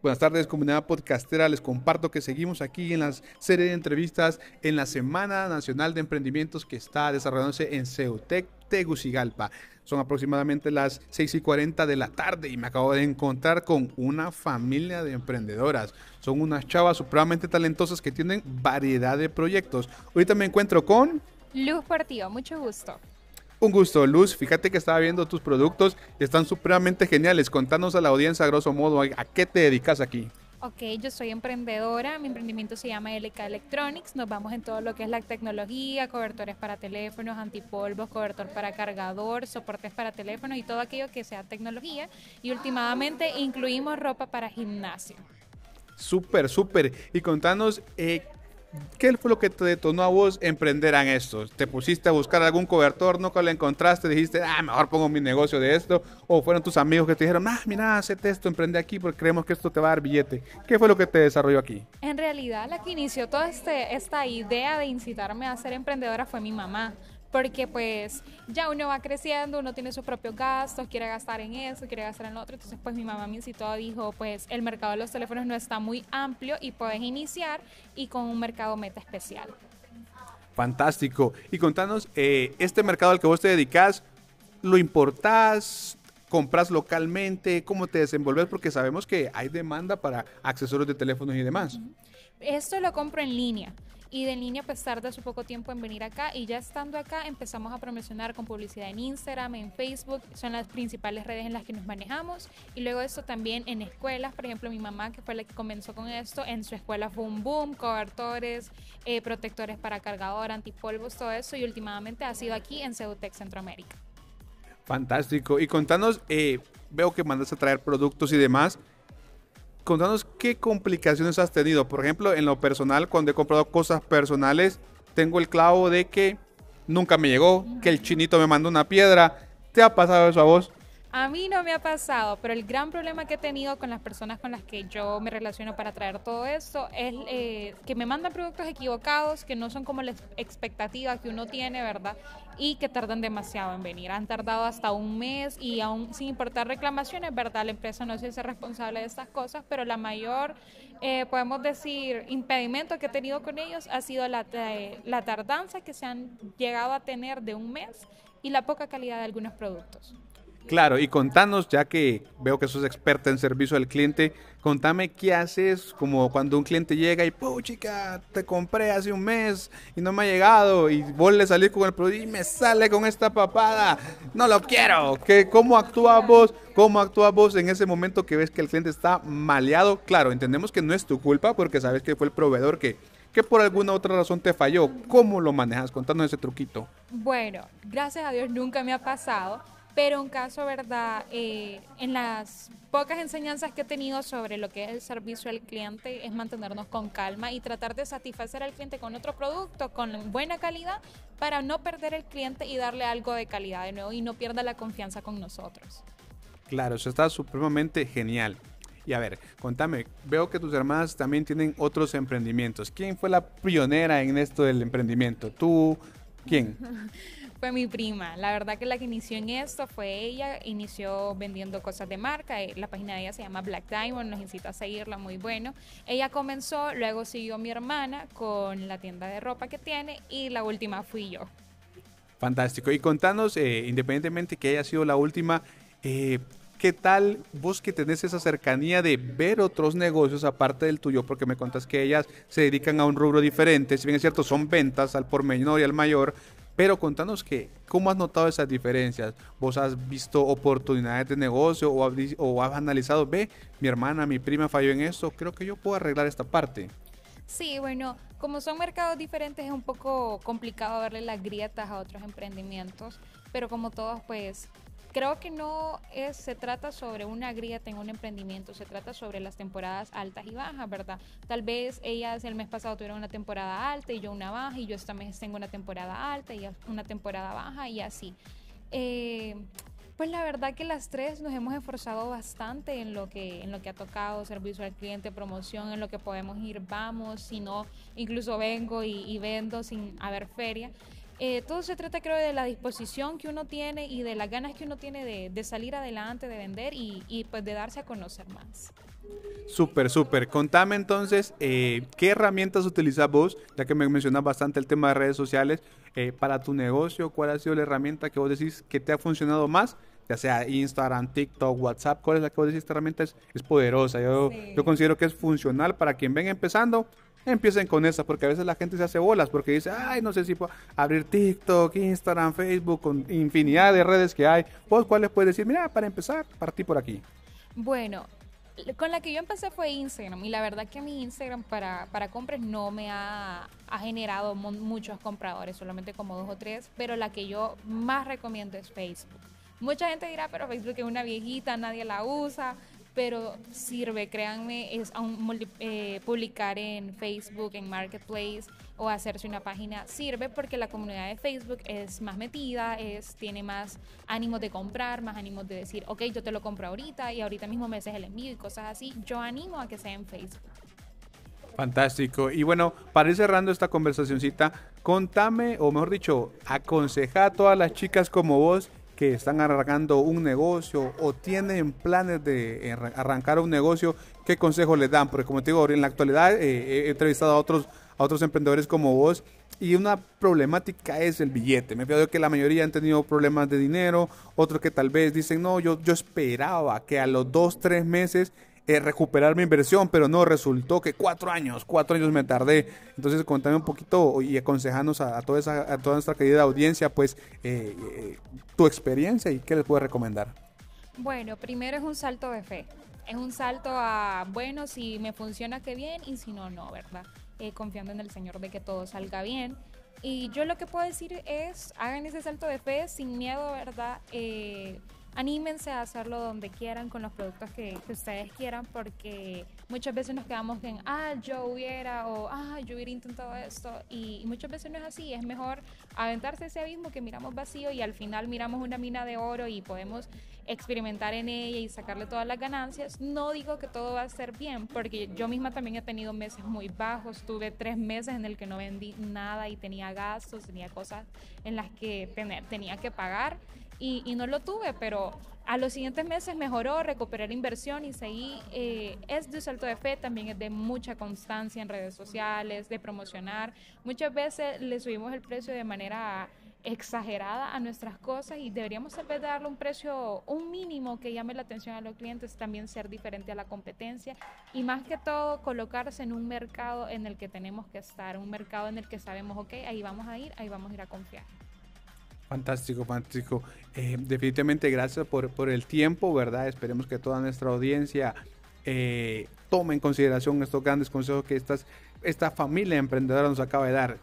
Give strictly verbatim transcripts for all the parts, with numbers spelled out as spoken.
Buenas tardes, comunidad podcastera. Les comparto que seguimos aquí en la serie de entrevistas en la Semana Nacional de Emprendimientos que está desarrollándose en Ceutec, Tegucigalpa. Son aproximadamente las seis y cuarenta de la tarde y me acabo de encontrar con una familia de emprendedoras. Son unas chavas supremamente talentosas que tienen variedad de proyectos. Ahorita me encuentro con... Luz Portillo, mucho gusto. Un gusto, Luz. Fíjate que estaba viendo tus productos y están supremamente geniales. Contanos a la audiencia, a grosso modo, ¿a qué te dedicas aquí? Ok, yo soy emprendedora, mi emprendimiento se llama L K Electronics, nos vamos en todo lo que es la tecnología, cobertores para teléfonos, antipolvos, cobertor para cargador, soportes para teléfonos y todo aquello que sea tecnología, y últimamente incluimos ropa para gimnasio. Súper, súper. Y contanos, eh, ¿qué fue lo que te detonó a vos emprender en esto? ¿Te pusiste a buscar algún cobertor, nunca lo encontraste, dijiste, ah, mejor pongo mi negocio de esto? ¿O fueron tus amigos que te dijeron, ah, mira, hacete esto, emprende aquí porque creemos que esto te va a dar billete? ¿Qué fue lo que te desarrolló aquí? En realidad, la que inició toda este, esta idea de incitarme a ser emprendedora fue mi mamá. Porque pues ya uno va creciendo, uno tiene sus propios gastos, quiere gastar en eso, quiere gastar en lo otro. Entonces pues mi mamá me incitó, dijo, pues el mercado de los teléfonos no está muy amplio y puedes iniciar y con un mercado meta especial. Fantástico. Y contanos, eh, este mercado al que vos te dedicas, ¿lo importás? ¿Compras localmente? ¿Cómo te desenvolves? Porque sabemos que hay demanda para accesorios de teléfonos y demás. Esto lo compro en línea. Y de en línea pues tarda su poco tiempo en venir acá y ya estando acá empezamos a promocionar con publicidad en Instagram, en Facebook, son las principales redes en las que nos manejamos y luego esto también en escuelas, por ejemplo mi mamá que fue la que comenzó con esto, en su escuela fue un boom, cobertores, eh, protectores para cargador, antipolvos, todo eso y últimamente ha sido aquí en Ceutec, Centroamérica. Fantástico. Y contanos, eh, veo que mandas a traer productos y demás. Contanos qué complicaciones has tenido. Por ejemplo, en lo personal, cuando he comprado cosas personales, tengo el clavo de que nunca me llegó, que el chinito me mandó una piedra. ¿Te ha pasado eso a vos? A mí no me ha pasado, pero el gran problema que he tenido con las personas con las que yo me relaciono para traer todo esto es eh, que me mandan productos equivocados, que no son como la expectativa que uno tiene, ¿verdad? Y que tardan demasiado en venir. Han tardado hasta un mes y aún sin importar reclamaciones, ¿verdad? La empresa no se hace responsable de estas cosas, pero la mayor, eh, podemos decir, impedimento que he tenido con ellos ha sido la, eh, la tardanza que se han llegado a tener de un mes y la poca calidad de algunos productos. Claro, y contanos, ya que veo que sos experta en servicio al cliente, contame qué haces como cuando un cliente llega y, puchica, te compré hace un mes y no me ha llegado y vos le salís con el producto y me sale con esta papada, no lo quiero. ¿Qué, ¿Cómo actúas vos? ¿Cómo actúas vos en ese momento que ves que el cliente está maleado? Claro, entendemos que no es tu culpa porque sabes que fue el proveedor que, que por alguna otra razón te falló. ¿Cómo lo manejas? Contanos ese truquito. Bueno, gracias a Dios nunca me ha pasado. Pero un caso, ¿verdad? Eh, en las pocas enseñanzas que he tenido sobre lo que es el servicio al cliente es mantenernos con calma y tratar de satisfacer al cliente con otro producto, con buena calidad, para no perder el cliente y darle algo de calidad de nuevo y no pierda la confianza con nosotros. Claro, eso está supremamente genial. Y a ver, contame, veo que tus hermanas también tienen otros emprendimientos. ¿Quién fue la pionera en esto del emprendimiento? ¿Tú? ¿Quién? Fue mi prima, la verdad que la que inició en esto fue ella, inició vendiendo cosas de marca, la página de ella se llama Black Diamond, nos incita a seguirla, muy bueno. Ella comenzó, luego siguió mi hermana con la tienda de ropa que tiene y la última fui yo. Fantástico. Y contanos, eh, independientemente que haya sido la última, eh, ¿qué tal vos que tenés esa cercanía de ver otros negocios aparte del tuyo? Porque me contas que ellas se dedican a un rubro diferente, si bien es cierto, son ventas al por menor y al mayor. Pero contanos que, ¿cómo has notado esas diferencias? ¿Vos has visto oportunidades de negocio o has, o has analizado, ve, mi hermana, mi prima falló en esto, creo que yo puedo arreglar esta parte? Sí, bueno, como son mercados diferentes es un poco complicado verle las grietas a otros emprendimientos, pero como todos pues creo que no es, se trata sobre una grieta en un emprendimiento, se trata sobre las temporadas altas y bajas, ¿verdad? Tal vez ellas el mes pasado tuvieron una temporada alta y yo una baja, y yo esta mes tengo una temporada alta y una temporada baja y así. Eh, pues la verdad que las tres nos hemos esforzado bastante en lo que, en lo que ha tocado servicio al cliente, promoción, en lo que podemos ir, vamos, si no, incluso vengo y, y vendo sin haber feria. Eh, todo se trata, creo, de la disposición que uno tiene y de las ganas que uno tiene de, de salir adelante, de vender y, y pues de darse a conocer más. Súper, súper. Contame entonces, eh, ¿qué herramientas utilizas vos? Ya que me mencionas bastante el tema de redes sociales, eh, para tu negocio, ¿cuál ha sido la herramienta que vos decís que te ha funcionado más? Ya sea Instagram, TikTok, WhatsApp, ¿cuál es la que vos decís? Esta herramienta es, es poderosa. Yo, yo Sí. considero que es funcional para quien venga empezando. Empiecen con esa, porque a veces la gente se hace bolas, porque dice, ay, no sé si puedo abrir TikTok, Instagram, Facebook, con infinidad de redes que hay. ¿Vos cuáles puedes decir? Mira, para empezar, partí por aquí. Bueno, l- con la que yo empecé fue Instagram y la verdad que mi Instagram para, para compras no me ha, ha generado mu- muchos compradores, solamente como dos o tres, pero la que yo más recomiendo es Facebook. Mucha gente dirá, pero Facebook es una viejita, nadie la usa, pero sirve, créanme, es aún multi- eh, publicar en Facebook, en Marketplace o hacerse una página, sirve porque la comunidad de Facebook es más metida, es, tiene más ánimos de comprar, más ánimos de decir, ok, yo te lo compro ahorita y ahorita mismo me haces el envío y cosas así. Yo animo a que sea en Facebook. Fantástico. Y bueno, para ir cerrando esta conversacioncita, contame, o mejor dicho, aconseja a todas las chicas como vos que están arrancando un negocio o tienen planes de arran- arrancar un negocio, ¿qué consejo les dan? Porque como te digo, en la actualidad eh, he entrevistado a otros, a otros emprendedores como vos y una problemática es el billete. Me veo que la mayoría han tenido problemas de dinero, otros que tal vez dicen, no, yo, yo esperaba que a los dos, tres meses eh, recuperar mi inversión, pero no, resultó que cuatro años, cuatro años me tardé. Entonces, contame un poquito y aconsejanos a, a toda, esa, a toda nuestra querida audiencia, pues, eh, eh, tu experiencia y qué les puedes recomendar. Bueno, primero es un salto de fe. Es un salto a, bueno, si me funciona, qué bien, y si no, no, ¿verdad? Eh, confiando en el Señor de que todo salga bien. Y yo lo que puedo decir es, hagan ese salto de fe sin miedo, ¿verdad? Eh, anímense a hacerlo donde quieran, con los productos que, que ustedes quieran, porque muchas veces nos quedamos en, ah, yo hubiera, o ah, yo hubiera intentado esto, y, y muchas veces no es así. Es mejor aventarse ese abismo que miramos vacío y al final miramos una mina de oro y podemos experimentar en ella y sacarle todas las ganancias. No digo que todo va a ser bien, porque yo misma también he tenido meses muy bajos. Tuve tres meses en el que no vendí nada y tenía gastos, tenía cosas en las que tener, tenía que pagar y, y no lo tuve, pero a los siguientes meses mejoró, recuperé la inversión y seguí. Eh, es de salto de fe, también es de mucha constancia en redes sociales, de promocionar. Muchas veces le subimos el precio de manera exagerada a nuestras cosas y deberíamos tal vez darle un precio, un mínimo que llame la atención a los clientes, también ser diferente a la competencia y más que todo colocarse en un mercado en el que tenemos que estar, un mercado en el que sabemos, ok, ahí vamos a ir, ahí vamos a ir a confiar. Fantástico, fantástico. Eh, definitivamente gracias por, por el tiempo, ¿verdad? Esperemos que toda nuestra audiencia eh, tome en consideración estos grandes consejos que estas, esta familia emprendedora nos acaba de dar.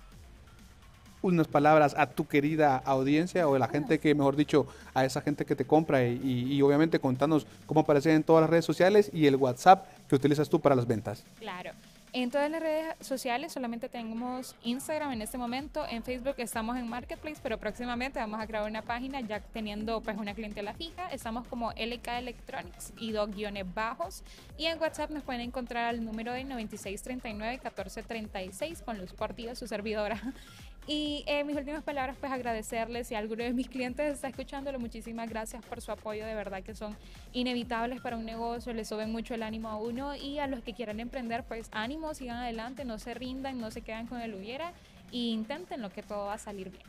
Unas palabras a tu querida audiencia o a la gente que, mejor dicho, a esa gente que te compra y, y, y obviamente contanos cómo aparece en todas las redes sociales y el WhatsApp que utilizas tú para las ventas. Claro. En todas las redes sociales solamente tenemos Instagram en este momento. En Facebook estamos en Marketplace, pero próximamente vamos a crear una página ya teniendo pues una clientela fija. Estamos como L K Electronics y dos guiones bajos. Y en WhatsApp nos pueden encontrar al número de noventa y seis treinta y nueve catorce treinta y seis con Luz Portillo, su servidora. Y eh, mis últimas palabras, pues agradecerles, si alguno de mis clientes está escuchándolo, muchísimas gracias por su apoyo, de verdad que son inevitables para un negocio, le suben mucho el ánimo a uno y a los que quieran emprender, pues ánimo, sigan adelante, no se rindan, no se quedan con el hubiera e intenten lo que todo va a salir bien.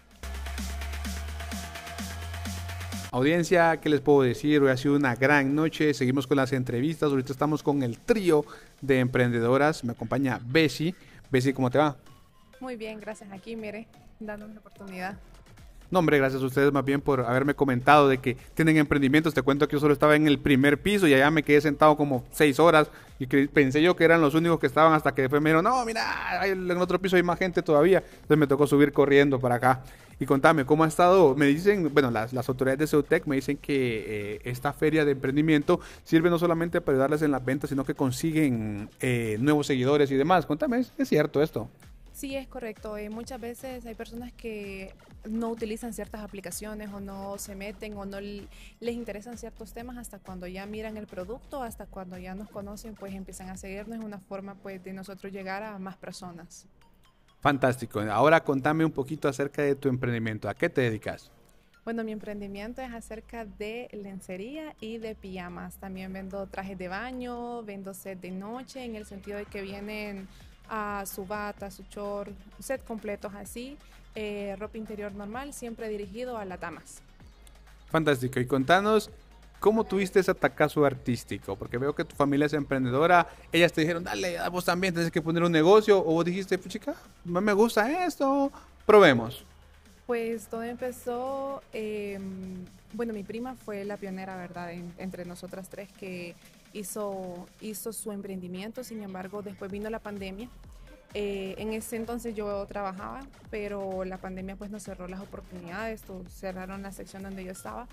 Audiencia, ¿qué les puedo decir? Hoy ha sido una gran noche, seguimos con las entrevistas, ahorita estamos con el trío de emprendedoras, me acompaña Bessie. Bessie, ¿cómo te va? Muy bien, gracias. Aquí, mire, dándonos la oportunidad. No, hombre, gracias a ustedes más bien por haberme comentado de que tienen emprendimientos. Te cuento que yo solo estaba en el primer piso y allá me quedé sentado como seis horas y que pensé yo que eran los únicos que estaban hasta que después me dijeron, no, mira, en el otro piso hay más gente todavía. Entonces me tocó subir corriendo para acá. Y contame, ¿cómo ha estado? Me dicen, bueno, las, las autoridades de Ceutec me dicen que eh, esta feria de emprendimiento sirve no solamente para ayudarles en las ventas, sino que consiguen eh, nuevos seguidores y demás. Contame, ¿es, es cierto esto? Sí, es correcto. Eh, muchas veces hay personas que no utilizan ciertas aplicaciones o no se meten o no l- les interesan ciertos temas hasta cuando ya miran el producto, hasta cuando ya nos conocen, pues empiezan a seguirnos. Es una forma pues de nosotros llegar a más personas. Fantástico. Ahora contame un poquito acerca de tu emprendimiento. ¿A qué te dedicas? Bueno, mi emprendimiento es acerca de lencería y de pijamas. También vendo trajes de baño, vendo set de noche, en el sentido de que vienen a su bata, su short, set completos así, eh, ropa interior normal, siempre dirigido a las damas. Fantástico. Y contanos, ¿cómo tuviste ese atacazo artístico? Porque veo que tu familia es emprendedora. Ellas te dijeron, dale, a vos también tienes que poner un negocio. O vos dijiste, pues chica, no me gusta esto, probemos. Pues todo empezó, eh, bueno, mi prima fue la pionera, ¿verdad? En- entre nosotras tres que hizo, hizo su emprendimiento. Sin embargo, después vino la pandemia. Eh, en ese entonces yo trabajaba, pero la pandemia pues nos cerró las oportunidades, to- cerraron la sección donde yo estaba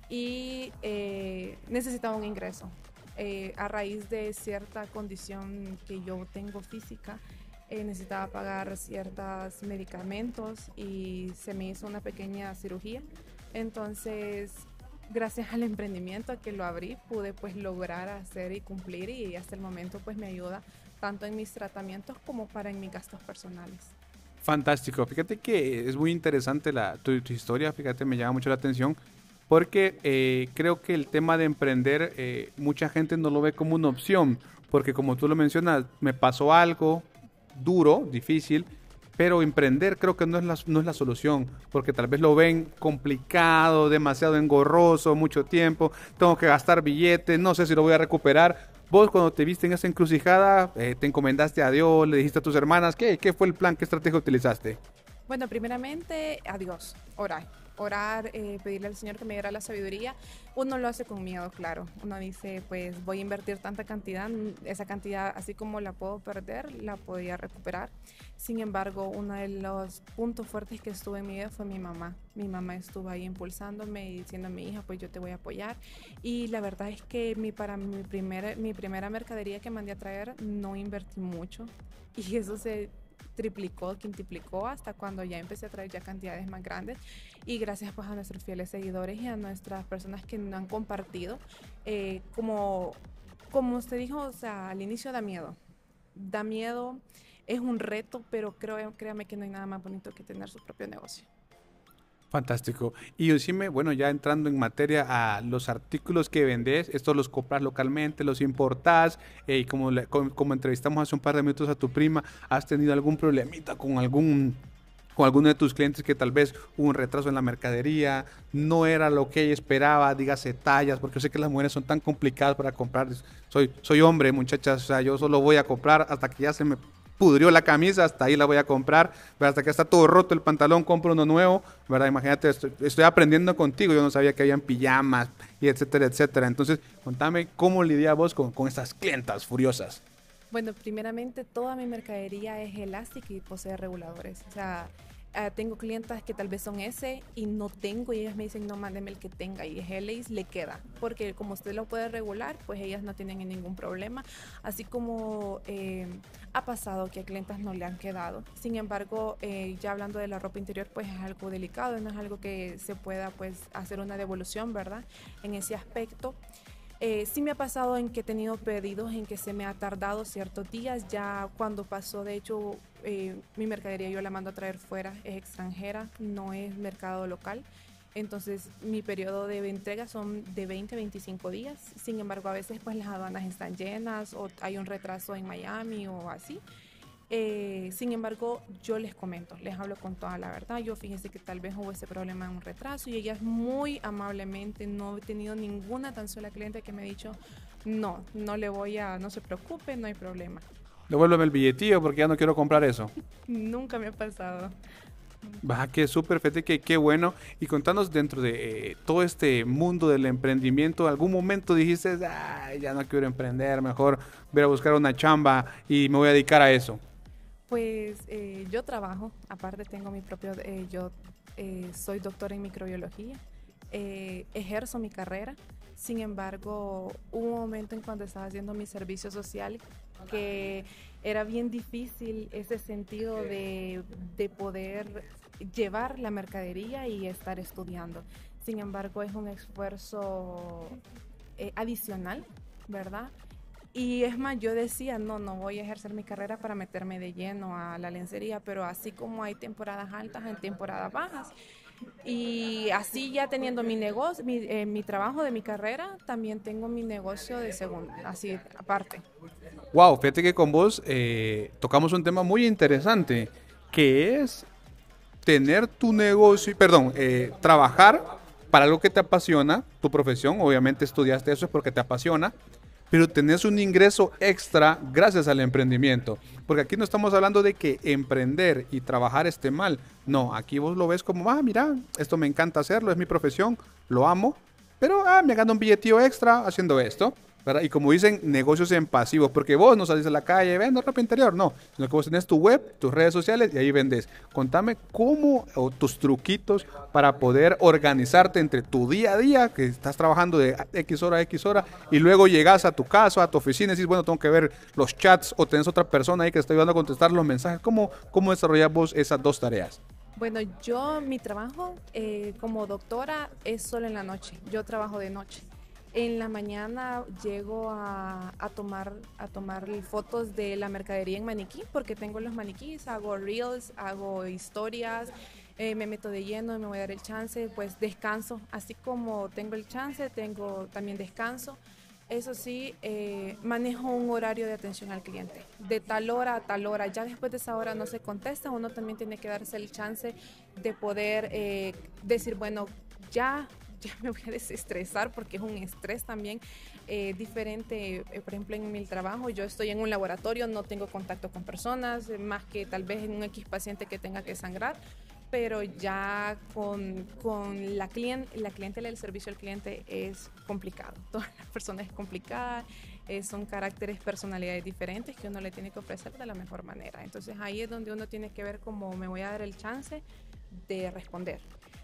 y eh, necesitaba un ingreso. Eh, a raíz de cierta condición que yo tengo física, eh, necesitaba pagar ciertos medicamentos y se me hizo una pequeña cirugía. Entonces, gracias al emprendimiento que lo abrí, pude pues lograr hacer y cumplir y hasta el momento pues me ayuda tanto en mis tratamientos como para en mis gastos personales. Fantástico. Fíjate que es muy interesante la, tu, tu historia. Fíjate, me llama mucho la atención. Porque eh, creo que el tema de emprender, eh, mucha gente no lo ve como una opción. Porque como tú lo mencionas, me pasó algo duro, difícil. Pero emprender creo que no es la, no es la solución. Porque tal vez lo ven complicado, demasiado engorroso, mucho tiempo. Tengo que gastar billetes, no sé si lo voy a recuperar. Vos cuando te viste en esa encrucijada, eh, te encomendaste a Dios, le dijiste a tus hermanas, ¿qué, qué fue el plan, qué estrategia utilizaste? Bueno, primeramente a Dios, orar, orar, eh, pedirle al Señor que me diera la sabiduría. Uno lo hace con miedo, claro. Uno dice, pues voy a invertir tanta cantidad, mm, esa cantidad, así como la puedo perder, la podía recuperar. Sin embargo, uno de los puntos fuertes que estuvo en mi vida fue mi mamá. Mi mamá estuvo ahí impulsándome y diciendo a mi hija, pues yo te voy a apoyar. Y la verdad es que mi, para mi, primer, mi primera mercadería que mandé a traer no invertí mucho. Y eso se triplicó, quintuplicó hasta cuando ya empecé a traer ya cantidades más grandes y gracias pues a nuestros fieles seguidores y a nuestras personas que nos han compartido. Eh, como, como usted dijo, o sea, al inicio da miedo, da miedo, es un reto, pero creo, créame que no hay nada más bonito que tener su propio negocio. Fantástico. Y decime, bueno, ya entrando en materia a los artículos que vendés, estos los compras localmente, los importás, eh, y como, le- como, como entrevistamos hace un par de minutos a tu prima, ¿has tenido algún problemita con algún, con alguno de tus clientes que tal vez hubo un retraso en la mercadería, no era lo que ella esperaba, dígase tallas, porque yo sé que las mujeres son tan complicadas para comprar. Soy, soy hombre, muchachas, o sea, yo solo voy a comprar hasta que ya se me pudrió la camisa, hasta ahí la voy a comprar, ¿verdad? Hasta que está todo roto el pantalón, compro uno nuevo, ¿verdad? Imagínate, estoy, estoy aprendiendo contigo, yo no sabía que habían pijamas, y etcétera, etcétera. Entonces, contame cómo lidias vos con, con estas clientas furiosas. Bueno, primeramente toda mi mercadería es elástica y posee reguladores. O sea, eh, tengo clientas que tal vez son S y no tengo y ellas me dicen no, mándeme el que tenga y es L y le queda. Porque como usted lo puede regular, pues ellas no tienen ningún problema. Así como eh, ha pasado que a clientas no le han quedado. Sin embargo, eh, ya hablando de la ropa interior, pues es algo delicado, no es algo que se pueda pues hacer una devolución, ¿verdad? En ese aspecto. Eh, sí me ha pasado en que he tenido pedidos en que se me ha tardado ciertos días, ya cuando pasó, de hecho, eh, mi mercadería yo la mando a traer fuera, es extranjera, no es mercado local, entonces mi periodo de entrega son de veinte a veinticinco días, sin embargo a veces pues las aduanas están llenas o hay un retraso en Miami o así. Eh, sin embargo, yo les comento, les hablo con toda la verdad. Yo fíjense que tal vez hubo ese problema en un retraso y ellas muy amablemente, no he tenido ninguna tan sola cliente que me ha dicho, no, no le voy a, no se preocupe, no hay problema. Devuélveme el billetillo porque ya no quiero comprar eso. Nunca me ha pasado. Baja, que súper, fíjate que qué bueno. Y contanos dentro de eh, todo este mundo del emprendimiento, ¿algún momento dijiste, "Ay, ya no quiero emprender, mejor voy a buscar una chamba y me voy a dedicar a eso"? Pues eh, yo trabajo, aparte tengo mi propio, eh, yo eh, soy doctora en microbiología, eh, ejerzo mi carrera, sin embargo, hubo un momento en cuando estaba haciendo mi servicio social que era bien difícil ese sentido de, de poder llevar la mercadería y estar estudiando. Sin embargo, es un esfuerzo eh, adicional, ¿verdad? Y es más, yo decía, no, no voy a ejercer mi carrera para meterme de lleno a la lencería, pero así como hay temporadas altas, hay temporadas bajas. Y así ya teniendo mi negocio, mi, eh, mi trabajo de mi carrera, también tengo mi negocio de segundo, así aparte. Wow, fíjate que con vos eh, tocamos un tema muy interesante, que es tener tu negocio, perdón, eh, trabajar para algo que te apasiona, tu profesión, obviamente estudiaste eso es porque te apasiona, pero tenés un ingreso extra gracias al emprendimiento. Porque aquí no estamos hablando de que emprender y trabajar esté mal. No, aquí vos lo ves como, ah, mira, esto me encanta hacerlo, es mi profesión, lo amo, pero ah, me gano un billetío extra haciendo esto, ¿verdad? Y como dicen, negocios en pasivo, porque vos no salís a la calle, vendo ropa interior, no, sino que vos tenés tu web, tus redes sociales y ahí vendes. Contame cómo, o tus truquitos para poder organizarte entre tu día a día, que estás trabajando de X hora a X hora, y luego llegas a tu casa, a tu oficina y dices, bueno, tengo que ver los chats, o tenés otra persona ahí que te está ayudando a contestar los mensajes. ¿Cómo, cómo desarrollas vos esas dos tareas? Bueno, yo, mi trabajo eh, como doctora es solo en la noche. Yo trabajo de noche. En la mañana llego a, a tomar, a tomar fotos de la mercadería en maniquí, porque tengo los maniquís, hago reels, hago historias, eh, me meto de lleno, me voy a dar el chance, pues descanso. Así como tengo el chance, tengo también descanso. Eso sí, eh, manejo un horario de atención al cliente, de tal hora a tal hora. Ya después de esa hora no se contesta, uno también tiene que darse el chance de poder eh, decir, bueno, ya, ya me voy a desestresar, porque es un estrés también eh, diferente. Eh, por ejemplo, en mi trabajo, yo estoy en un laboratorio, no tengo contacto con personas, eh, más que tal vez en un X paciente que tenga que sangrar. Pero ya con, con la, cliente, la clientela del servicio al cliente es complicado. Todas las personas es complicada, eh, son caracteres, personalidades diferentes que uno le tiene que ofrecer de la mejor manera. Entonces ahí es donde uno tiene que ver cómo me voy a dar el chance de responder.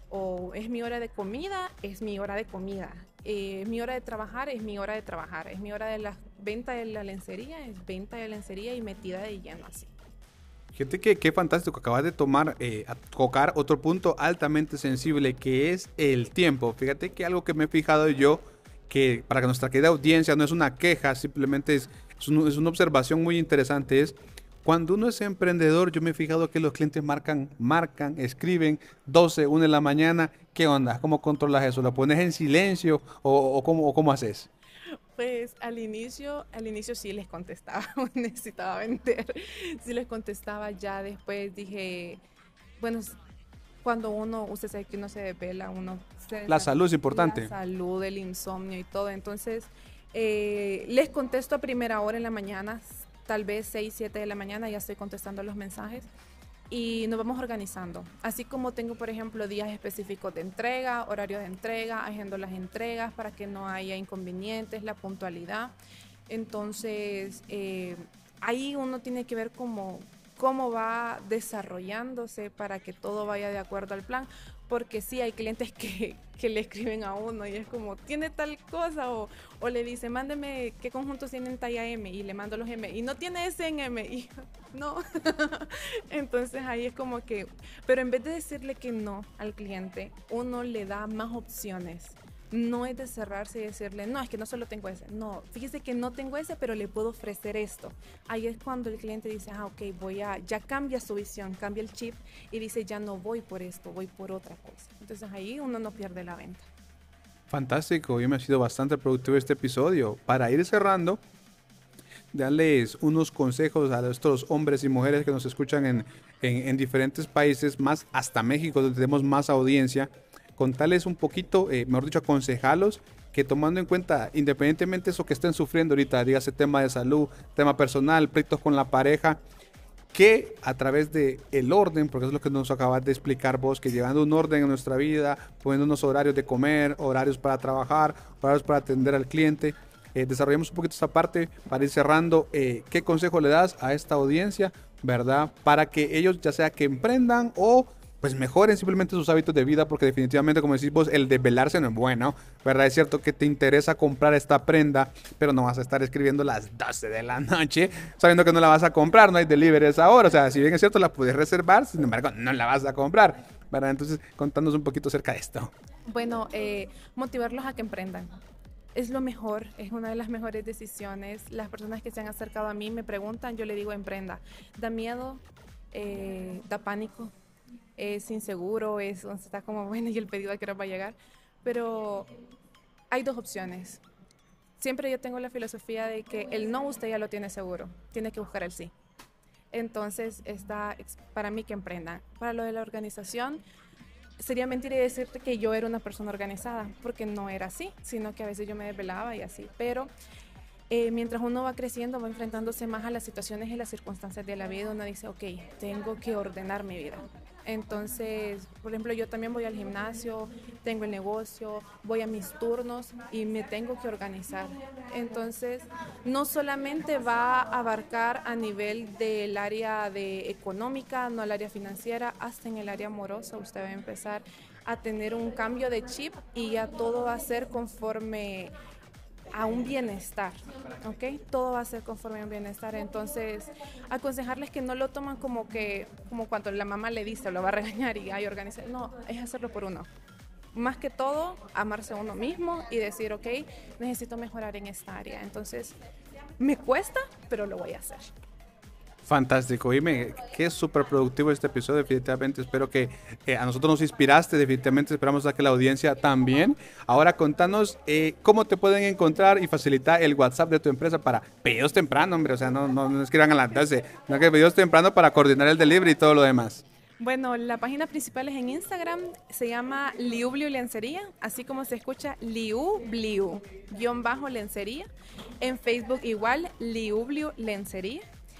O es mi hora de comida, es mi hora de comida. Eh, es mi hora de trabajar, es mi hora de trabajar. Es mi hora de la venta de la lencería, es venta de lencería y metida de lleno así. Fíjate que qué fantástico, acabas de tomar, eh, a tocar otro punto altamente sensible, que es el tiempo. Fíjate que algo que me he fijado yo, que para que nuestra querida audiencia no es una queja, simplemente es, es, un, es una observación muy interesante, es cuando uno es emprendedor, yo me he fijado que los clientes marcan, marcan, escriben doce, una de la mañana. ¿Qué onda? ¿Cómo controlas eso? ¿Lo pones en silencio o, o, cómo, o cómo haces? Pues al inicio, al inicio sí les contestaba, necesitaba vender, sí les contestaba. Ya después dije, bueno, cuando uno, usted sabe que uno se desvela, uno se La salud es importante. La salud, el insomnio y todo, entonces eh, les contesto a primera hora en la mañana, tal vez seis, siete de la mañana, ya estoy contestando los mensajes. Y nos vamos organizando. Así como tengo, por ejemplo, días específicos de entrega, horarios de entrega, agendo las entregas para que no haya inconvenientes, la puntualidad. Entonces, eh, ahí uno tiene que ver cómo, cómo va desarrollándose para que todo vaya de acuerdo al plan. Porque sí, hay clientes que, que le escriben a uno y es como, tiene tal cosa, o, o le dice, mándeme qué conjuntos tienen talla M, y le mando los M, y no tiene ese en M, y no. Entonces ahí es como que, pero en vez de decirle que no al cliente, uno le da más opciones. No es de cerrarse y decirle, no, es que no solo tengo ese. No, fíjese que no tengo ese, pero le puedo ofrecer esto. Ahí es cuando el cliente dice, ah, ok, voy a, ya cambia su visión, cambia el chip y dice, ya no voy por esto, voy por otra cosa. Entonces ahí uno no pierde la venta. Fantástico, hoy me ha sido bastante productivo este episodio. Para ir cerrando, darles unos consejos a nuestros hombres y mujeres que nos escuchan en, en, en diferentes países, más hasta México, donde tenemos más audiencia. Contarles un poquito, eh, mejor dicho, aconsejarlos que tomando en cuenta, independientemente de eso que estén sufriendo ahorita, dígase tema de salud, tema personal, pleitos con la pareja, que a través de el orden, porque es lo que nos acabas de explicar vos, que llevando un orden en nuestra vida, poniendo unos horarios de comer, horarios para trabajar, horarios para atender al cliente, eh, desarrollamos un poquito esta parte para ir cerrando. Eh, ¿qué consejo le das a esta audiencia, verdad? Para que ellos ya sea que emprendan o pues mejoren simplemente sus hábitos de vida, porque definitivamente, como decís vos, el desvelarse no es bueno, ¿verdad? Es cierto que te interesa comprar esta prenda, pero no vas a estar escribiendo a las doce de la noche sabiendo que no la vas a comprar, no hay delivery a esa hora. O sea, si bien es cierto, la puedes reservar, sin embargo, no la vas a comprar, ¿verdad? Entonces, contándonos un poquito acerca de esto. Bueno, eh, motivarlos a que emprendan. es lo mejor, es una de las mejores decisiones. Las personas que se han acercado a mí me preguntan, yo le digo emprenda. Da miedo, eh, da pánico, es inseguro, es, está como bueno y el pedido a qué hora va a llegar, pero hay dos opciones. Siempre yo tengo la filosofía de que el no usted ya lo tiene seguro, tiene que buscar el sí. Entonces está para mí que emprendan. Para lo de la organización, sería mentira decirte que yo era una persona organizada, porque no era así, sino que a veces yo me desvelaba y así. Pero eh, mientras uno va creciendo, va enfrentándose más a las situaciones y las circunstancias de la vida, uno dice, ok, tengo que ordenar mi vida. Entonces, por ejemplo, yo también voy al gimnasio, tengo el negocio, voy a mis turnos y me tengo que organizar. Entonces, no solamente va a abarcar a nivel del área de económica, no al área financiera, hasta en el área amorosa usted va a empezar a tener un cambio de chip y ya todo va a ser conforme a un bienestar, ¿ok? Todo va a ser conforme a un bienestar. Entonces, aconsejarles que no lo toman como que, como cuando la mamá le dice, lo va a regañar y hay organizar. No, es hacerlo por uno. Más que todo, amarse a uno mismo y decir, ok, necesito mejorar en esta área. Entonces, me cuesta, pero lo voy a hacer. Fantástico, dime, que es súper productivo este episodio, definitivamente espero que eh, a nosotros nos inspiraste, definitivamente esperamos a que la audiencia también. Ahora contanos eh, cómo te pueden encontrar y facilitar el WhatsApp de tu empresa para pedidos temprano, hombre, o sea, no, no, no es que irán a la tarde, sino que pedidos temprano para coordinar el delivery y todo lo demás. Bueno, la página principal es en Instagram, se llama Liubliu Lencería, así como se escucha Liubliu, guión bajo Lencería. En Facebook igual, Liubliu Lencería.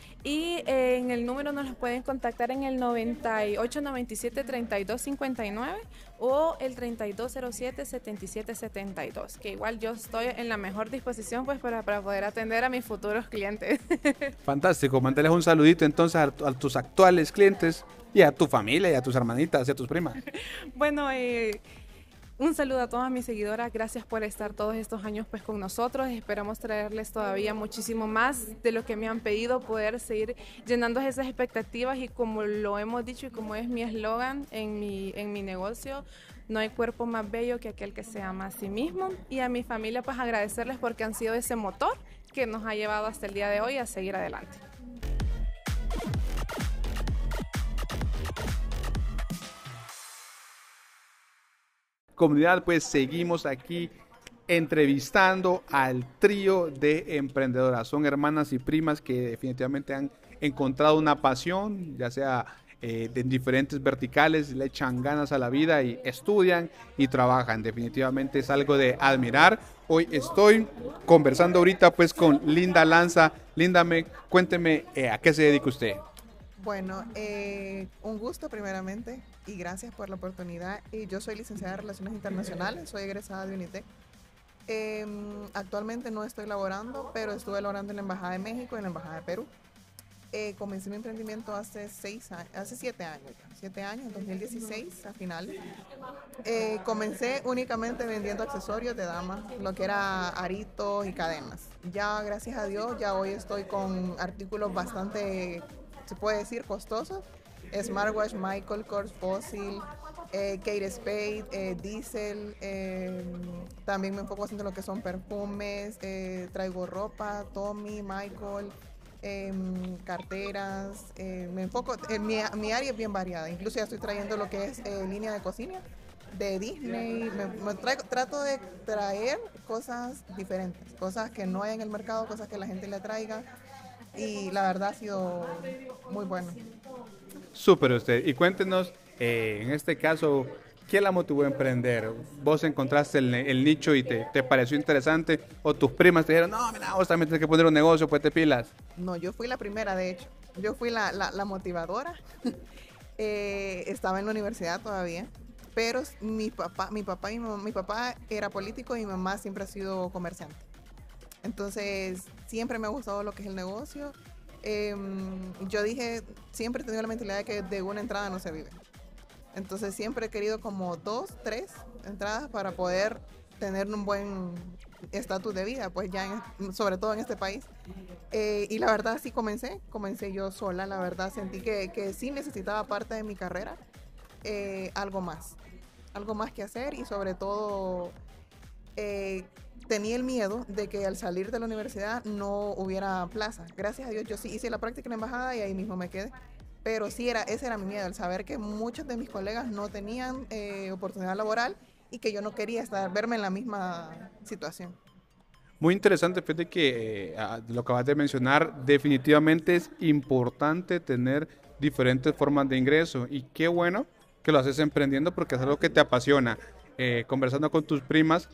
Y eh, en el número nos los pueden contactar en el noventa y ocho noventa y siete treinta y dos cincuenta y nueve o el treinta y dos cero siete setenta y siete setenta y dos, que igual yo estoy en la mejor disposición pues para, para poder atender a mis futuros clientes. Fantástico, mandarles un saludito entonces a, a tus actuales clientes y a tu familia y a tus hermanitas y a tus primas. Bueno, eh... un saludo a todas mis seguidoras, gracias por estar todos estos años pues con nosotros, esperamos traerles todavía muchísimo más de lo que me han pedido, poder seguir llenando esas expectativas y como lo hemos dicho y como es mi eslogan en mi, en mi negocio, no hay cuerpo más bello que aquel que se ama a sí mismo, y a mi familia pues agradecerles porque han sido ese motor que nos ha llevado hasta el día de hoy a seguir adelante. Comunidad, pues seguimos aquí entrevistando al trío de emprendedoras. Son hermanas y primas que definitivamente han encontrado una pasión, ya sea eh, de diferentes verticales, le echan ganas a la vida y estudian y trabajan. Definitivamente es algo de admirar. Hoy estoy conversando ahorita pues con Linda Lanza. Linda, me, cuénteme eh, a qué se dedica usted. Bueno, eh, un gusto primeramente y gracias por la oportunidad. Y yo soy licenciada en Relaciones Internacionales, soy egresada de UNITEC. Eh, actualmente no estoy laborando, pero estuve laborando en la Embajada de México y en la Embajada de Perú. Eh, comencé mi emprendimiento hace seis años, hace siete años, siete años, en dos mil dieciséis a finales. Eh, comencé únicamente vendiendo accesorios de damas, lo que era aritos y cadenas. Ya, gracias a Dios, ya hoy estoy con artículos bastante, se puede decir, costosos. Smartwatch, Michael Kors, Fossil, eh, Kate Spade, eh, Diesel. Eh, también me enfoco bastante en lo que son perfumes. Eh, traigo ropa, Tommy, Michael, eh, carteras. Eh, me enfoco, en mi, mi área es bien variada. Incluso ya estoy trayendo lo que es eh, línea de cocina de Disney. Me, me traigo, trato de traer cosas diferentes, cosas que no hay en el mercado, cosas que la gente le traiga. Y la verdad ha sido muy bueno. Súper usted. Y cuéntenos, eh, en este caso, ¿qué la motivó a emprender? ¿Vos encontraste el, el nicho y te, te pareció interesante? ¿O tus primas te dijeron, no, mira, vos también tienes que poner un negocio, pues te pilas? No, yo fui la primera, de hecho. Yo fui la, la, la motivadora. eh, estaba en la universidad todavía. Pero mi papá, mi papá, y mi, mamá, mi papá era político y mi mamá siempre ha sido comerciante. Entonces, siempre me ha gustado lo que es el negocio. Eh, yo dije, siempre he tenido la mentalidad de que de una entrada no se vive. Entonces siempre he querido como dos, tres entradas para poder tener un buen estatus de vida, pues ya en, sobre todo en este país. Eh, y la verdad sí comencé, comencé yo sola, la verdad sentí que, que sí necesitaba parte de mi carrera, eh, algo más, algo más que hacer y sobre todo... Eh, tenía el miedo de que al salir de la universidad no hubiera plaza. Gracias a Dios yo sí hice la práctica en la embajada y ahí mismo me quedé. Pero sí, era, ese era mi miedo, el saber que muchos de mis colegas no tenían eh, oportunidad laboral y que yo no quería estar, verme en la misma situación. Muy interesante, fíjate que eh, a- lo que acabas de mencionar, definitivamente es importante tener diferentes formas de ingreso y qué bueno que lo haces emprendiendo porque es algo que te apasiona. Eh, conversando con tus primas,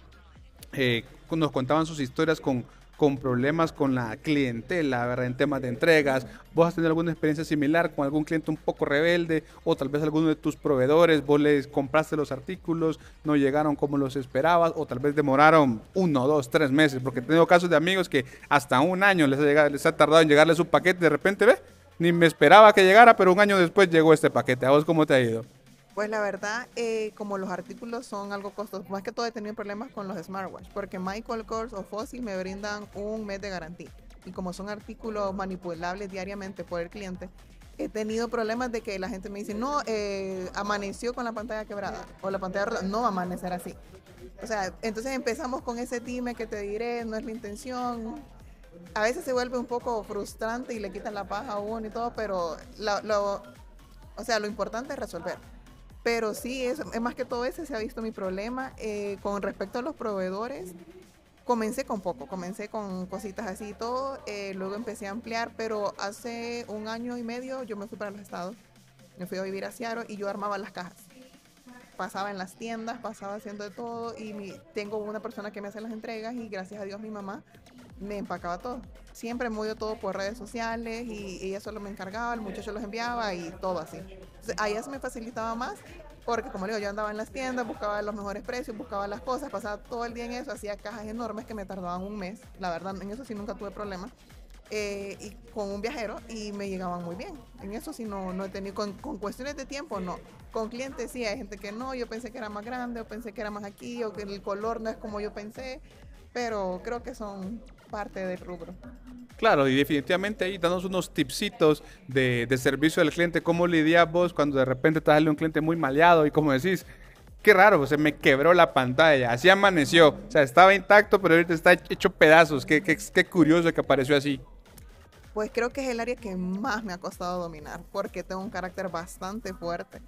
eh, nos contaban sus historias con, con problemas con la clientela, ¿verdad? En temas de entregas. ¿Vos has tenido alguna experiencia similar con algún cliente un poco rebelde o tal vez alguno de tus proveedores, vos les compraste los artículos, no llegaron como los esperabas o tal vez demoraron uno, dos, tres meses? Porque he tenido casos de amigos que hasta un año les ha, llegado, les ha tardado en llegarle su paquete, de repente, ve, ni me esperaba que llegara, pero un año después llegó este paquete. ¿A vos cómo te ha ido? Pues la verdad, eh, como los artículos son algo costosos, más que todo he tenido problemas con los smartwatch, porque Michael Kors o Fossil me brindan un mes de garantía. Y como son artículos manipulables diariamente por el cliente, he tenido problemas de que la gente me dice, no, eh, amaneció con la pantalla quebrada o la pantalla rota. No va a amanecer así. O sea, entonces empezamos con ese time que te diré, no es la intención. A veces se vuelve un poco frustrante y le quitan la paz a uno y todo, pero lo, lo- o sea, lo importante es resolver. Pero sí, es, es más que todo ese se ha visto mi problema. Eh, con respecto a los proveedores, comencé con poco, comencé con cositas así y todo, eh, luego empecé a ampliar, pero hace un año y medio yo me fui para los estados, me fui a vivir a Seattle y yo armaba las cajas. Pasaba en las tiendas, pasaba haciendo de todo y mi, tengo una persona que me hace las entregas y gracias a Dios mi mamá me empacaba todo. Siempre movió todo por redes sociales y ella solo me encargaba, el muchacho los enviaba y todo así. Entonces, a ella se me facilitaba más porque, como le digo, yo andaba en las tiendas, buscaba los mejores precios, buscaba las cosas, pasaba todo el día en eso, hacía cajas enormes que me tardaban un mes. La verdad, en eso sí nunca tuve problemas. Eh, y con un viajero y me llegaban muy bien. En eso sí no, no he tenido, con, con cuestiones de tiempo no. Con clientes sí, hay gente que no, yo pensé que era más grande o pensé que era más aquí o que el color no es como yo pensé, pero creo que son parte del rubro. Claro, y definitivamente ahí danos unos tipsitos de, de servicio al cliente, cómo lidias vos cuando de repente te sale un cliente muy maleado y como decís, qué raro, se me quebró la pantalla, así amaneció, o sea, estaba intacto, pero ahorita está hecho pedazos, qué, qué, qué curioso que apareció así. Pues creo que es el área que más me ha costado dominar porque tengo un carácter bastante fuerte.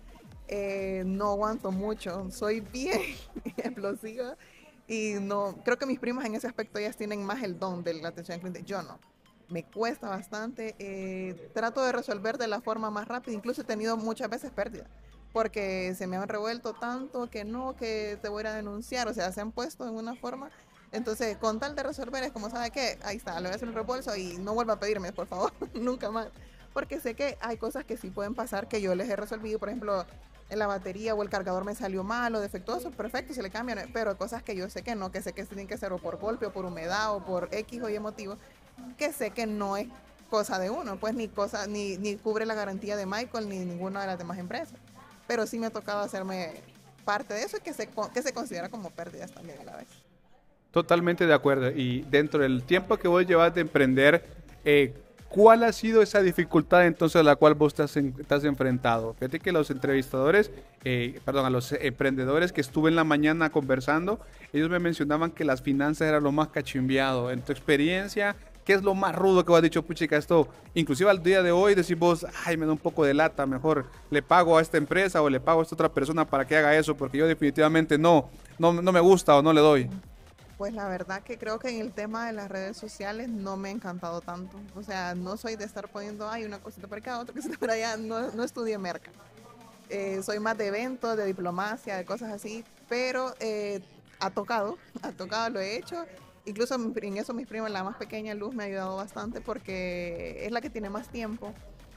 Eh, no aguanto mucho, soy bien explosiva y no, creo que mis primas en ese aspecto ellas tienen más el don de la atención al cliente, yo no. Me cuesta bastante, eh, trato de resolver de la forma más rápida, incluso he tenido muchas veces pérdidas, porque se me han revuelto tanto que no, que te voy a ir a denunciar, o sea, se han puesto en una forma, entonces con tal de resolver es como, ¿sabe qué? Ahí está, le voy a hacer un reembolso y no vuelva a pedirme, por favor, nunca más, porque sé que hay cosas que sí pueden pasar que yo les he resolvido, por ejemplo, en la batería o el cargador me salió mal o defectuoso, perfecto, se le cambian, pero cosas que yo sé que no, que sé que tienen que ser o por golpe o por humedad o por X o Y motivo, que sé que no es cosa de uno, pues ni cosa, ni, ni cubre la garantía de Michael ni ninguna de las demás empresas. Pero sí me ha tocado hacerme parte de eso y que se, co- que se considera como pérdidas también a la vez. Totalmente de acuerdo. Y dentro del tiempo que vos llevas de emprender, eh, ¿cuál ha sido esa dificultad entonces a la cual vos te has, en- te has enfrentado? Fíjate que los entrevistadores, eh, perdón, a los emprendedores que estuve en la mañana conversando, ellos me mencionaban que las finanzas era lo más cachimbiado. En tu experiencia, ¿qué es lo más rudo que vos has dicho, puchica, esto, inclusive al día de hoy decís vos, ay, me da un poco de lata, mejor le pago a esta empresa o le pago a esta otra persona para que haga eso, porque yo definitivamente no, no, no me gusta o no le doy? Pues la verdad que creo que en el tema de las redes sociales no me ha encantado tanto. O sea, no soy de estar poniendo, ay, una cosita por acá, otra cosita por allá, no, no estudié merca. Eh, soy más de eventos, de diplomacia, de cosas así, pero eh, ha tocado, ha tocado, lo he hecho. Incluso en eso mis primas, la más pequeña, Luz, me ha ayudado bastante porque es la que tiene más tiempo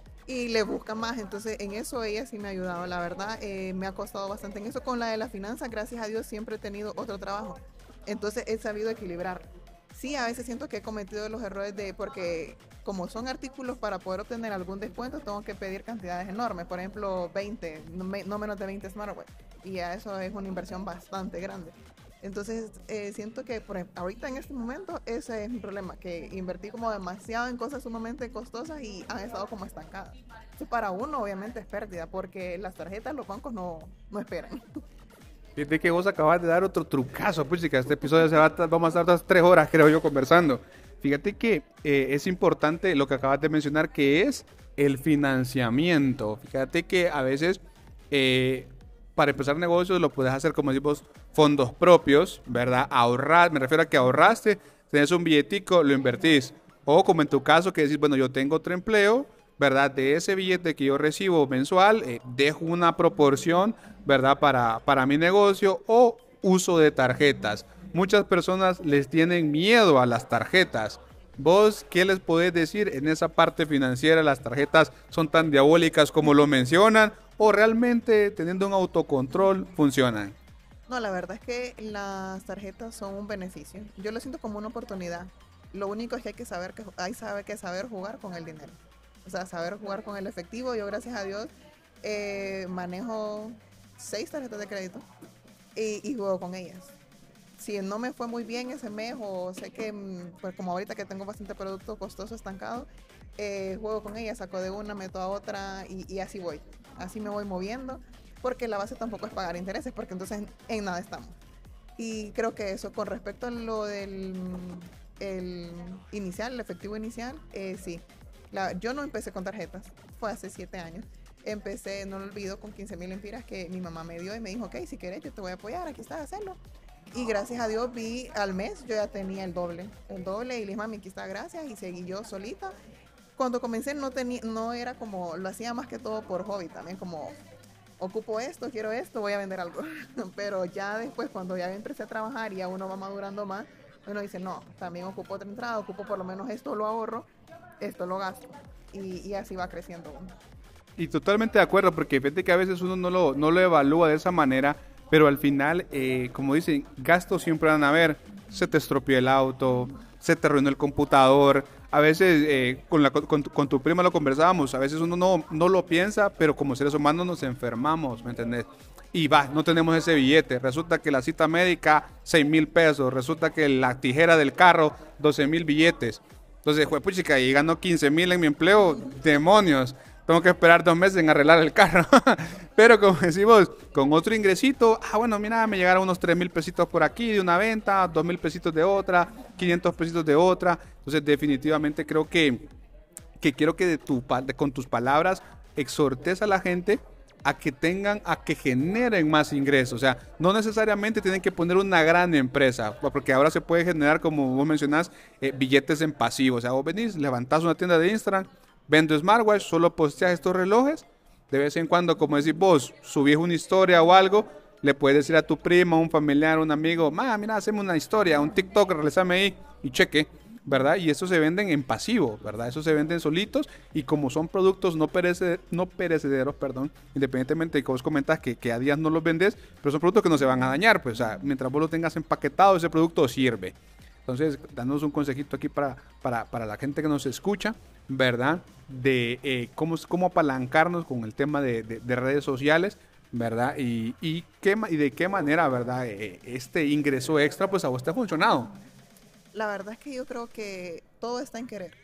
y le busca más, entonces en eso ella sí me ha ayudado, la verdad, eh, me ha costado bastante en eso. Con la de la finanza, gracias a Dios, siempre he tenido otro trabajo, entonces he sabido equilibrar. Sí, a veces siento que he cometido los errores de, porque como son artículos para poder obtener algún descuento, tengo que pedir cantidades enormes, por ejemplo, veinte, no, me- no menos de veinte smartwatch, y a eso es una inversión bastante grande. Entonces, eh, siento que por ejemplo, ahorita en este momento ese es mi problema, que invertí como demasiado en cosas sumamente costosas y han estado como estancadas. Entonces, para uno obviamente es pérdida, porque las tarjetas, los bancos no, no esperan. Fíjate que vos acabas de dar otro trucazo, pues, que este episodio se va a, vamos a estar otras tres horas, creo yo, conversando. Fíjate que eh, es importante lo que acabas de mencionar, que es el financiamiento. Fíjate que a veces, eh, para empezar negocios, lo puedes hacer, como decimos, fondos propios, ¿verdad? Ahorrar, me refiero a que ahorraste, tenés un billetico, lo invertís. O como en tu caso, que decís, bueno, yo tengo otro empleo, ¿verdad? De ese billete que yo recibo mensual, eh, dejo una proporción, ¿verdad? Para, para mi negocio o uso de tarjetas. Muchas personas les tienen miedo a las tarjetas. ¿Vos qué les podés decir en esa parte financiera? ¿Las tarjetas son tan diabólicas como lo mencionan? ¿O realmente teniendo un autocontrol funcionan? No, la verdad es que las tarjetas son un beneficio. Yo lo siento como una oportunidad. Lo único es que hay que saber que hay sabe que saber jugar con el dinero. O sea, saber jugar con el efectivo. Yo, gracias a Dios, eh, manejo seis tarjetas de crédito y, y juego con ellas. Si no me fue muy bien ese mes o sé que, pues como ahorita que tengo bastante producto costoso estancado, eh, juego con ellas, saco de una, meto a otra y, y así voy. Así me voy moviendo, porque la base tampoco es pagar intereses, porque entonces en, en nada estamos. Y creo que eso, con respecto a lo del el inicial, el efectivo inicial, eh, sí. La, yo no empecé con tarjetas, fue hace siete años. Empecé, no lo olvido, con quince mil empiras que mi mamá me dio y me dijo, ok, si querés yo te voy a apoyar, aquí estás, hacerlo. Y gracias a Dios vi al mes, yo ya tenía el doble, el doble y le dije, mami, aquí está, gracias, y seguí yo solita. Cuando comencé no tenía, no era como, lo hacía más que todo por hobby también, como ocupo esto, quiero esto, voy a vender algo. Pero ya después, cuando ya empecé a trabajar y ya uno va madurando más, uno dice, no, también ocupo otra entrada, ocupo por lo menos esto lo ahorro, esto lo gasto. Y, y así va creciendo uno. Y totalmente de acuerdo, porque fíjate que a veces uno no lo, no lo evalúa de esa manera, pero al final, eh, como dicen, gastos siempre van a haber. Se te estropeó el auto, se te arruinó el computador. A veces, eh, con, la, con, tu, con tu prima lo conversábamos, a veces uno no, no lo piensa, pero como seres humanos nos enfermamos, ¿me entendés? Y va, no tenemos ese billete. Resulta que la cita médica, seis mil pesos. Resulta que la tijera del carro, doce mil billetes. Entonces, pues, puchica, y gano quince mil en mi empleo, demonios. Tengo que esperar dos meses en arreglar el carro. Pero como decimos, con otro ingresito, ah, bueno, mira, me llegaron unos tres mil pesitos por aquí de una venta, dos mil pesitos de otra, quinientos pesitos de otra. Entonces, definitivamente creo que, que quiero que de tu, de, con tus palabras exhortes a la gente a que tengan, a que generen más ingresos. O sea, no necesariamente tienen que poner una gran empresa, porque ahora se puede generar, como vos mencionás, eh, billetes en pasivo. O sea, vos venís, levantás una tienda de Instagram, vendo smartwatch, solo posteas estos relojes. De vez en cuando, como decís vos, subís una historia o algo, le puedes decir a tu primo, un familiar, un amigo, ma, mira, hacemos una historia, un TikTok, realizame ahí y cheque, ¿verdad? Y eso se venden en pasivo, ¿verdad? Eso se venden solitos y como son productos no, perece, no perecederos, perdón, independientemente de que vos comentás que, que a días no los vendes, pero son productos que no se van a dañar, pues, o sea, mientras vos lo tengas empaquetado, ese producto sirve. Entonces, danos un consejito aquí para, para, para la gente que nos escucha, ¿verdad? De eh, cómo, cómo apalancarnos con el tema de, de, de redes sociales, ¿verdad? Y, y, qué, y de qué manera, ¿verdad? Eh, este ingreso extra, pues a vos te ha funcionado. La verdad es que yo creo que todo está en querer.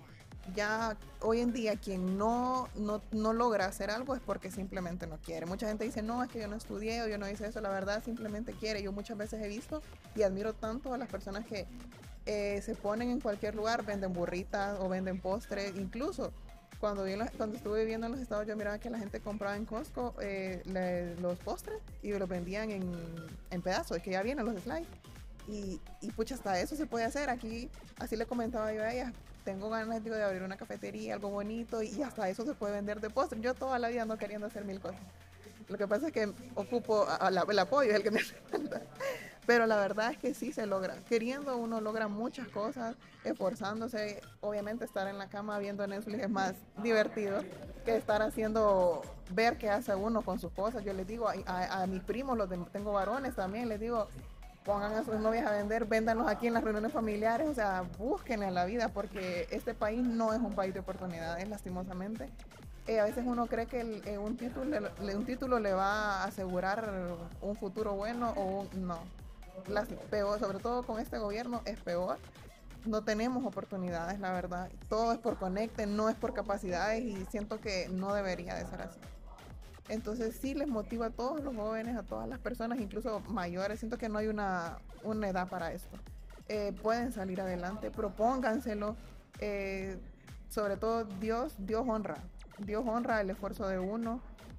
Ya hoy en día quien no, no, no logra hacer algo es porque simplemente no quiere. Mucha gente dice, no, es que yo no estudié o yo no hice eso. La verdad, simplemente quiere. Yo muchas veces he visto y admiro tanto a las personas que eh, se ponen en cualquier lugar, venden burritas o venden postres. Incluso cuando, vi, cuando estuve viviendo en los estados, yo miraba que la gente compraba en Costco eh, le, los postres y los vendían en, en pedazos, que ya vienen los slides. Y, y pucha, hasta eso se puede hacer. Aquí, así le comentaba yo a ella, tengo ganas, digo, de abrir una cafetería, algo bonito, y hasta eso se puede vender de postre. Yo toda la vida no queriendo hacer mil cosas. Lo que pasa es que ocupo a, a la, el apoyo, es el que me hace falta. Pero la verdad es que sí se logra. Queriendo uno logra muchas cosas, esforzándose. Obviamente estar en la cama viendo Netflix es más divertido que estar haciendo, ver qué hace uno con sus cosas. Yo les digo a, a, a mis primos, los de, tengo varones también, les digo, pongan a sus novias a vender, véndanlos aquí en las reuniones familiares, o sea, búsquenle la vida, porque este país no es un país de oportunidades, lastimosamente. Eh, a veces uno cree que el, eh, un, título, le, un título le va a asegurar un futuro bueno o un, no. Las, peor, sobre todo con este gobierno, es peor. No tenemos oportunidades, la verdad. Todo es por conecte, no es por capacidades y siento que no debería de ser así. Entonces sí les motiva a todos los jóvenes, a todas las personas, incluso mayores. Siento que no hay una, una edad para esto. Eh, pueden salir adelante, propónganselo. Eh, sobre todo Dios, Dios honra. Dios honra el esfuerzo de uno,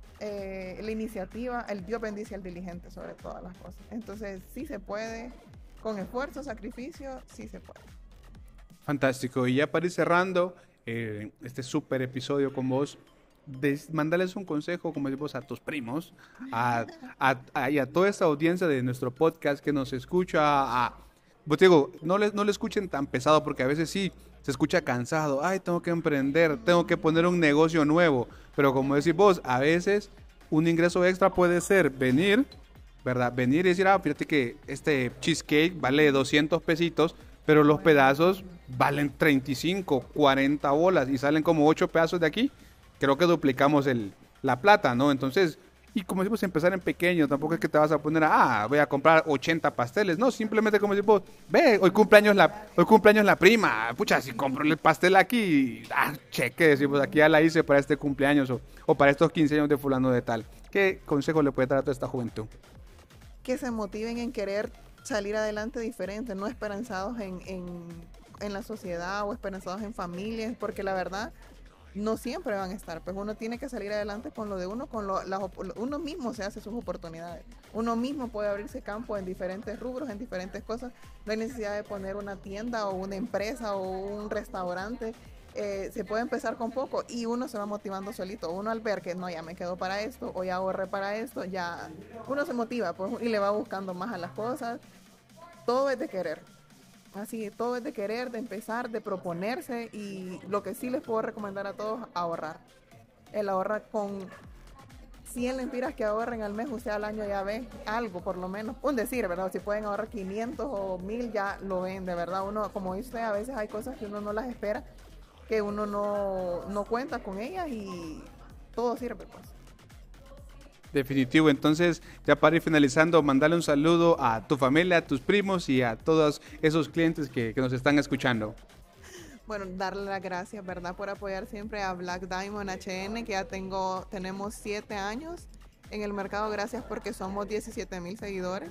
eh, la iniciativa, el Dios bendice al diligente sobre todas las cosas. Entonces sí se puede, con esfuerzo, sacrificio, sí se puede. Fantástico. Y ya para ir cerrando eh, este súper episodio con vos, des, mandales un consejo, como decimos, a tus primos, a, a, a, y a toda esta audiencia de nuestro podcast que nos escucha. A, pues digo, no le, no le escuchen tan pesado, porque a veces sí se escucha cansado. Ay, tengo que emprender, tengo que poner un negocio nuevo. Pero como decís vos, a veces un ingreso extra puede ser venir, ¿verdad? Venir y decir, ah, fíjate que este cheesecake vale doscientos pesitos, pero los pedazos valen treinta y cinco, cuarenta bolas y salen como ocho pedazos de aquí. Creo que duplicamos el, la plata, ¿no? Entonces, y como decimos, empezar en pequeño, tampoco es que te vas a poner a, ah, voy a comprar ochenta pasteles, no, simplemente como decimos, ve, hoy cumpleaños la, hoy cumpleaños la prima, pucha, si compro el pastel aquí, ah, cheque, decimos, aquí ya la hice para este cumpleaños o, o para estos quince años de fulano de tal. ¿Qué consejo le puede dar a toda esta juventud? Que se motiven en querer salir adelante diferente, no esperanzados en, en, en la sociedad o esperanzados en familias, porque la verdad no siempre van a estar, pues uno tiene que salir adelante con lo de uno, con lo, las, uno mismo se hace sus oportunidades, uno mismo puede abrirse campo en diferentes rubros, en diferentes cosas, no hay necesidad de poner una tienda o una empresa o un restaurante, eh, se puede empezar con poco y uno se va motivando solito, uno al ver que no, ya me quedo para esto o ya ahorré para esto, ya uno se motiva pues, y le va buscando más a las cosas, todo es de querer. Así, todo es de querer, de empezar, de proponerse y lo que sí les puedo recomendar a todos, ahorrar. El ahorrar con cien lempiras que ahorren al mes, usted al año ya ve algo, por lo menos. Un decir, ¿verdad? Si pueden ahorrar quinientos o mil, ya lo ven, de verdad. Uno, como dice, a veces hay cosas que uno no las espera, que uno no, no cuenta con ellas y todo sirve, pues. Definitivo. Entonces, ya para ir finalizando, mandarle un saludo a tu familia, a tus primos y a todos esos clientes que, que nos están escuchando. Bueno, darle las gracias, ¿verdad? Por apoyar siempre a Black Diamond H N, que ya tengo, tenemos siete años en el mercado, gracias porque somos diecisiete mil seguidores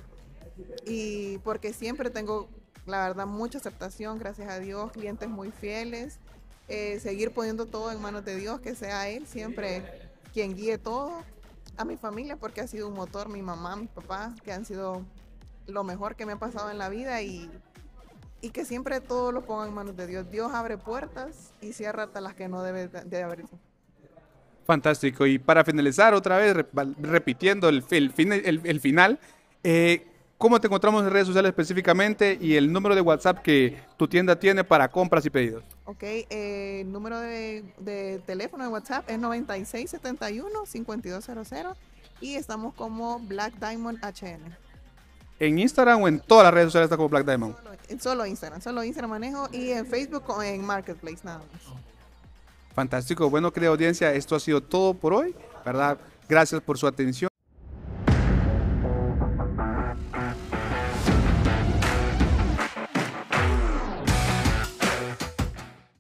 y porque siempre tengo, la verdad, mucha aceptación, gracias a Dios, clientes muy fieles, eh, seguir poniendo todo en manos de Dios, que sea Él siempre quien guíe todo. A mi familia porque ha sido un motor, mi mamá, mi papá, que han sido lo mejor que me ha pasado en la vida y, y que siempre todo lo ponga en manos de Dios. Dios abre puertas y cierra hasta las que no debe de abrirse. Fantástico. Y para finalizar otra vez, rep repitiendo el, el, fin, el, el final, eh, ¿cómo te encontramos en redes sociales específicamente y el número de WhatsApp que tu tienda tiene para compras y pedidos? Ok, eh, el número de, de teléfono de WhatsApp es noventa y seis setenta y uno cincuenta y dos cero cero y estamos como Black Diamond H N. ¿En Instagram o en todas las redes sociales está como Black Diamond? Solo, solo Instagram, solo Instagram manejo y en Facebook o en Marketplace nada más. Fantástico. Bueno, querida audiencia, esto ha sido todo por hoy, ¿verdad? Gracias por su atención.